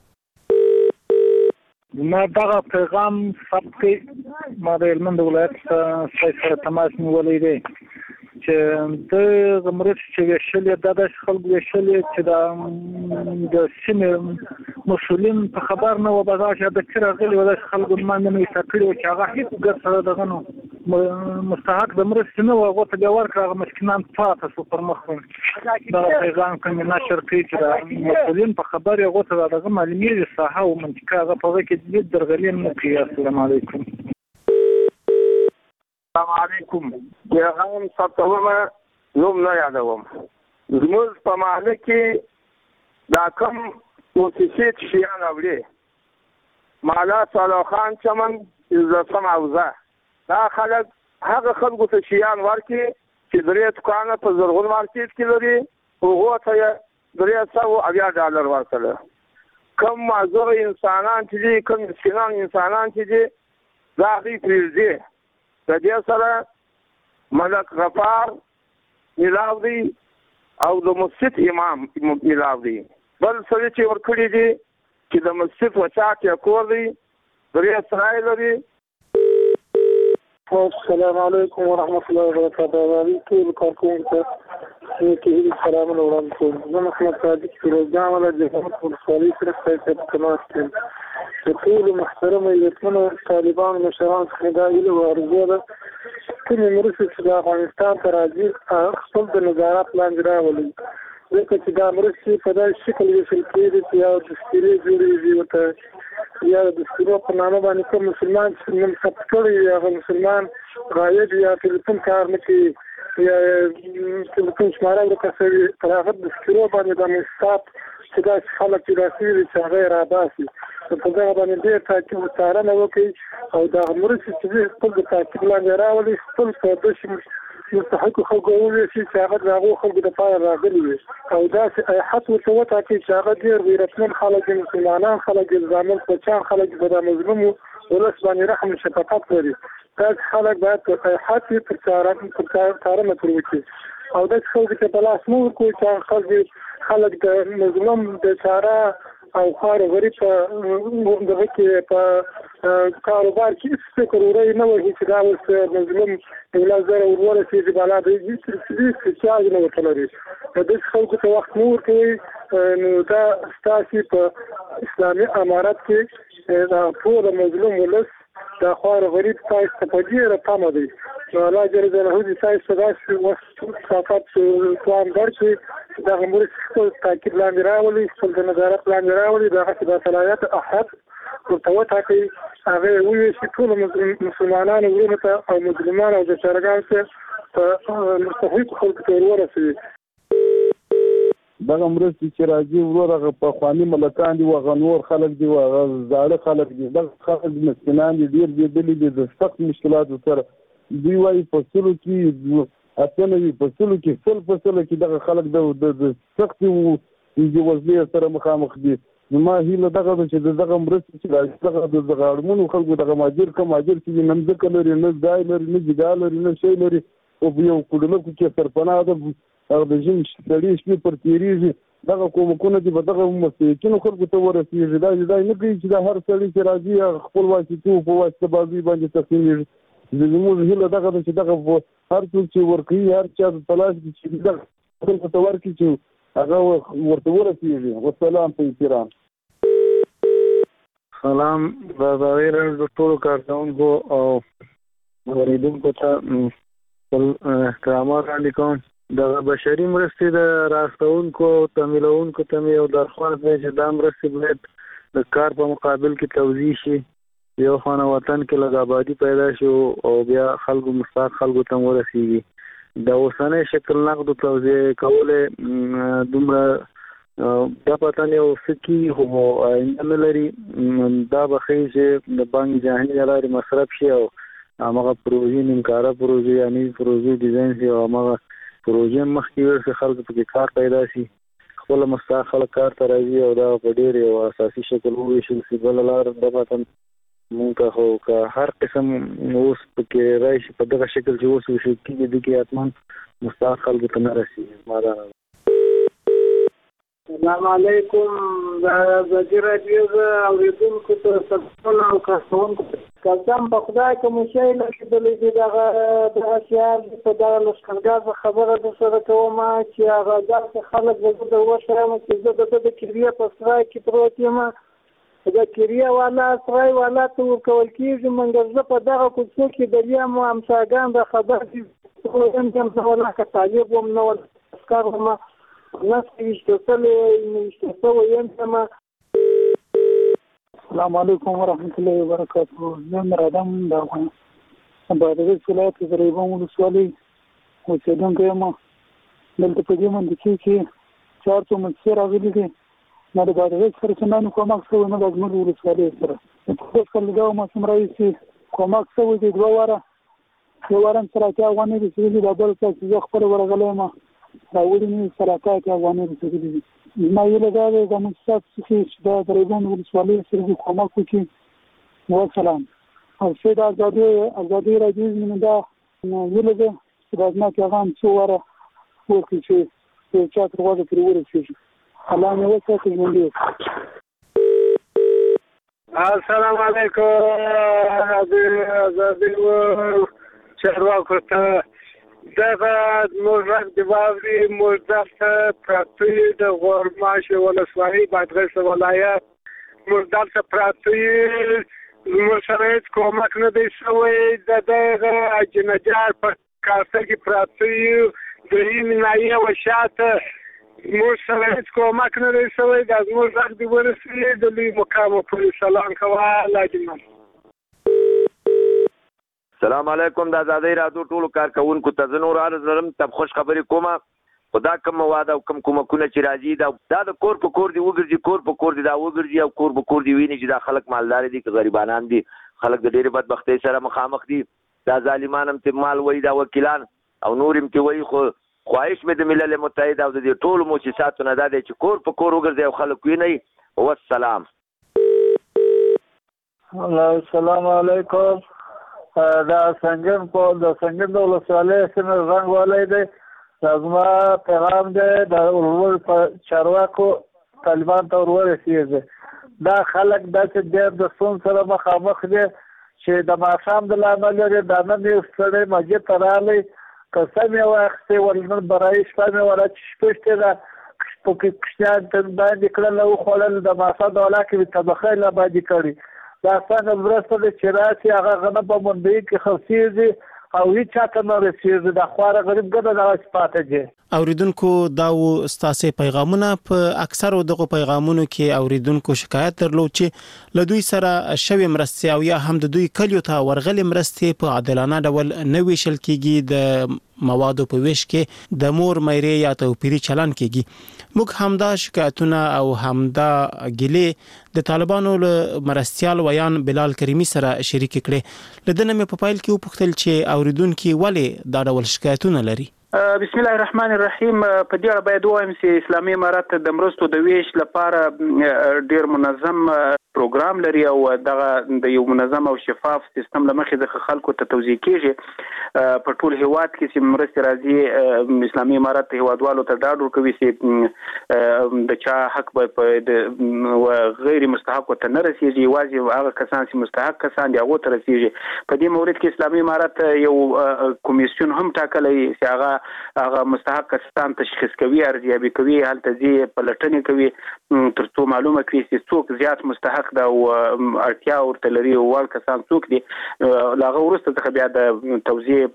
Speaker 20: ما دغه پیغام ثبت ما د هلمند ولایت سره تماس نیولې دی چې د غمرت چې وشلې د داس خلک وشلې چې د د سیمې مسولین په خبر نه و بغاشه د کړه غلي ولای خلک باندې نه تکړه چې هغه هیڅ ګټه دغه نو مستحق د مرست نه و هغه ته ور کړه مسکینان فاته سو پر مخ دا پیغام کوم نشر کوي چې مسولین په خبر هغه ته دغه معلومات صحه او منطقه هغه په کې د درغلین نه کوي. السلام علیکم.
Speaker 19: السلام علیکم. پیغام ستومه نوم نه یادوم. زموږ په محله کې دا کوم موسیقي شیان اوري مالا صالح خان چمن عزت حوزه دا خلک هغه خلکو ته شیان ورکي چې درې دکانه په زرغون مارکیټ کې لري هغه ته درې سوه اویا ډالر ورکړل. کم معذور انسانان چې دي کم مسکینان انسانان چې دي دا غي پریږدي د دې سره ملک غفار ملاو دی او د مسجد امام ملاو دی بل سره چې ورکړي دي چې د مسجد وچا کې کور دی درې سرای لري.
Speaker 20: السلام علیکم ورحمۃ اللہ وبرکاتہ. ټول کارکونکو ته کې سلام علیکم. زه محمد صادق فیروزجان ولا جهاد ولسوالۍ سره په تماس کې ټول محترم ایتونه طالبان مشران خدای له ورزه ده چې مرسته چې افغانستان ته راځي خپل د نظارت لاندې راولي ځکه چې دا مرسته په داسې شکل وشل کېږي چې یو دستوري جوړېږي ورته یا د دستورو په نامه باندې کوم مسلمان چې نن ثبت کړی یا مسلمان غایب یا ټلیفون کار نه کوي یا ټلیفون شماره ورکوي پر هغه دستورو باندې د مستاپ چې دا خلک چې راسي چې هغه را باسي په دغه باندې ډېر تاکید وڅارنه وکړي او دا مرسته چې خپل د تاکید لاندې راولي خپل په داسې مستحق خلکو وویل چې هغه د هغو خلکو دپاره راغلي وي او داسې حد ورته وټاکي چې هغه ډېر غیرتمن خلک دي مسلمانان خلک دي زامن بچیان خلک په دا مظلومو ولس باندې رحم شفقت لري. داسې خلک باید په حد یې پر څارنه پرې وکړي او داسې خلکو ته په لاس نه ورکوي چې خلک د مظلوم د چاره او خار غریب په دغه کې په کاروبار کې څه فکر ورای نه وایي چې دا اوس مظلوم یو زره ورورسېږي بالا د دې څه نه وکړي د دې خلکو ته وخت نه ورکوي نو دا ستاسو په اسلامي امارات کې دا ټول مظلوم ولس دا خار غریب تاسو ته په ډیره پامه دی نو الله جل جلاله دې تاسو داسې وخت صفات پلان درکړي دا موږ خپل تاکید لاندې راولي خپل د نظارت لاندې راولي دا چې د صلاحیت احد ورته وټاکي هغه وایي چې ټول مسلمانانو ورونه ته او مظلومان او د شرګان ته په مستحق خلکو ته ورسوي.
Speaker 8: دغه مرستې چې راځي ورغه په خواني ملکان دي وغه نور خلک دي وغه زاړه خلک دي دغه خلک مسکینان دي ډیر دي دي د سخت مشکلاتو سره دوی وايي په سلو کې اته وی په سلو کې سل په سلو کې دغه خلک د سخت د وزلې سره مخامخ دي. ما هیله دغه چې دغه مرستې چې راځي دغه د غاړمنو خلکو دغه ماجر کوم ماجر چې نن ځکه لري نه ځای لري نه ځای لري نه شي لري او یو کډلو کې سرپناه ده او د جن شړې شپې پر تیریږي دغه کومکونه چې په دغه مسلکینو خلکو ته ورسېږي دا دا نه کوي چې دا هر سړی چې راځي خپل واسطو په واسطه بازي باندې تقسیمېږي. زموږ هیله دغه چې دغه هر څوک چې ورکوي هر چا د تلاش چې دغه خلکو ته ورکړي چې هغه ورته ورسېږي. والسلام په احترام.
Speaker 20: سلام د ظاهر د ټولو کارکونکو او اوریدونکو ته خپل احترامات وړاندې کوم.
Speaker 8: د بشري مرستې د راستونکو تمویلونکو ته یو درخواست دی چې دا مرستې باید د کار په مقابل کې توزیع شي. یو خانه وطن کې لږ آبادي پیدا شي او بیا خلکو مستحق خلکو ته ورسیږي. د اوسنۍ شکل نقد توزیع کول دومره دا پته نه وسکی هو نه لري. دا بخي چې د بانک جهاني لارې مصرف شي او هغه پروژې نیمکاره پروژې یعنی پروژې ډیزاین شي او هغه پروژې مخکې ورسې خلکو په کار پیدا شي، خپل مستحق خلک کار ته راځي او دا په ډېر یو اساسي شکل وویشل شي. بل لار د پته مونږ خو که هر قسم اوس پکې راشي په دغه شکل چې اوس وشي کېږي د کې اتمن مستحق خلکو ته نه رسېږي. ما دا
Speaker 21: السلام علیکم. د ازادي راډیو د اورېدونکو ته سلامونه او کارکوونکو قسم په خدای کوم شی لکدلې دي دغه د اشیاء په دغه لښکرګاه خبره د سره کوم چې هغه داسې خلک د وشرم چې زه د د کریه په سرای کې پروت یم. دا کریه والا سرای والا ته ورکول کېږي. منګ زه په دغه کوڅو کې د یم همساګان د خبر دي هم څه ولا که طالب وم نه ول اسکار وم ناس ویشتل ویشتل ویم سما. السلام علیکم ورحمۃ اللہ وبرکاتہ. زه مرادم د افغانستان د بادغیس ولایت زریبان ولسوالۍ اوسېدونکی یم. دلته په دې منځ کې چې چار څو مسیر راغلي دي نه د بادغیس سره څنګه کومک شوی نه د زموږ ولسوالۍ سره. په کلګاو موسم راځي کومک شوی دی دوه واره یو وارم سره کې افغاني رسېدلي د بل څه چې خبر ورغلی یم راوړي مې سره کې افغاني رسېدلي دي. ما یې له دا د مستاف چې دا درېبون ولسوالۍ سره کومک وکړي. والسلام. او چې دا ازادي ازادي راځي نو دا یې له چې دا نه کې هغه څو واره وکړي چې چې تر وځي پرې ورسېږي. الله مې وکړي مونږ. السلام علیکم. ازادي و چرواکو ته دغه موږ د باوري موږ دلته پراته د غورماش ولسوالۍ بادغیس ولایت موږ دلته پراته موږ سره هیڅ کومک نه دی شوی. د دغه اجنجار په کاسه کې پراته د این نایه و شاته موږ سره هیڅ کومک نه دی شوی. د موږ غږ دی ورسېږي د لوی مقام پورې سلام کوه لاجمن.
Speaker 3: السلام علیکم. د ازادۍ راډیو ټولو کارکوونکو ته زه نور عرض لرم ته خوش خبرې کومه. خدا کوم مواد او کوم کومکونه چې راځي دا دا د کور په کور دی وګرځي کور په کور دی دا وګرځي او کور په کور دی ویني چې دا خلک مالدار دي که غریبانان دي خلک د ډېرې بدبختۍ سره مخامخ دي. دا ظالمان هم چې مال وایي دا وکیلان او نور هم چې وایي خو خواهش مې د ملل متحد او د دې ټولو مؤسساتو نه دا دی چې کور په کور وګرځي او خلک ویني. والسلام.
Speaker 21: السلام علیکم. دا سنگن په د سنگن د ولسوالۍ سره رنګ والای دی. زما پیغام دی د ورور په چارواکو طالبان ته ورسېږي. دا خلک داسې ډېر د ستون سره مخامخ دي چې د ماښام د لامل لري دا نن یو سړی مسجد ته راغلی قسم یې واخیستې ولنن برای شپه مې ولا چې شپه شتې ده پکې کوچنیان ته باندې کړل او خوړل د ماښام د ولا کې طبخه لا باندې کړي. دا څنګه مرسته د چراسي هغه غنه په منډي کې خفيزي او هیڅ چاته نه رسیږي. د خواره غریب ګډه د سپاته دي.
Speaker 7: اوریدونکو دا و ستاسو پیغامونه په اکثر دغه پیغامونو کې اوریدونکو شکایت درلود چې له دوی سره شوی مرستې او یا هم د دوی کلیو ته ورغلې مرستې په عادلانه ډول نه ویشل کیږي. د موادو په ویش کې د مور مېرې یا توپیری چلن کیږي. موږ همدا شکایتونه او همدا ګلې د طالبانو له مرستيال ویان بلال کریمی سره شریک کړي. لدنه مې په پایل کې وپوښتل چې اوریدونکو ولې دا ډول شکایتونه لري.
Speaker 9: بسم الله الرحمن الرحیم. په دې اړه باید وایم چې اسلامي امارات د مرستو د ویش لپاره ډیر منظم پروګرام لري او دغه د یو منظم او شفاف سیستم لمخې د خلکو ته توزیع کیږي. په ټول هیواد کې چې مرستې راځي اسلامي امارات ته هیوادوالو ته ډاډ ورکوي چې د چا حق به د غیر مستحق ته نه رسیږي. یوازې هغه کسان چې مستحق کسان دي هغه ته رسیږي. په دې مورد کې اسلامي امارات یو کمیسیون هم ټاکلی چې هغه هغه مستحق کسان تشخیص کوي ارزیابي کوي هلته ځي پلټنې کوي ترڅو معلومه کړي چې څوک زیات مستحق ده او اړتیا ورته لري او ول کسان څوک دي لاغه ورسته څخه بیا د توزیع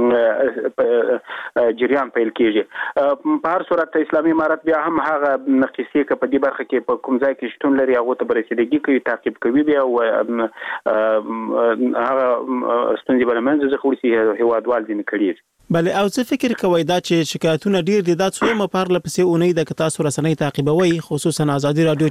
Speaker 9: جریان پیل کیږي په هر صورت اسلامي امارت بیا هم هغه نقصې ک په دې برخه کې په کوم ځای کې شتون لري هغه ته برسېدګي کوي تعقیب کوي بیا او هغه ستونزې بلمنځ ځخه ورسي هوادوال دي نکړي
Speaker 7: بله او څه فکر کوي دا چې شکایتونه ډیر دي دا څو مپارله پسې اونۍ د کتا سره سنې تعقیبوي خصوصا ازادي رادیو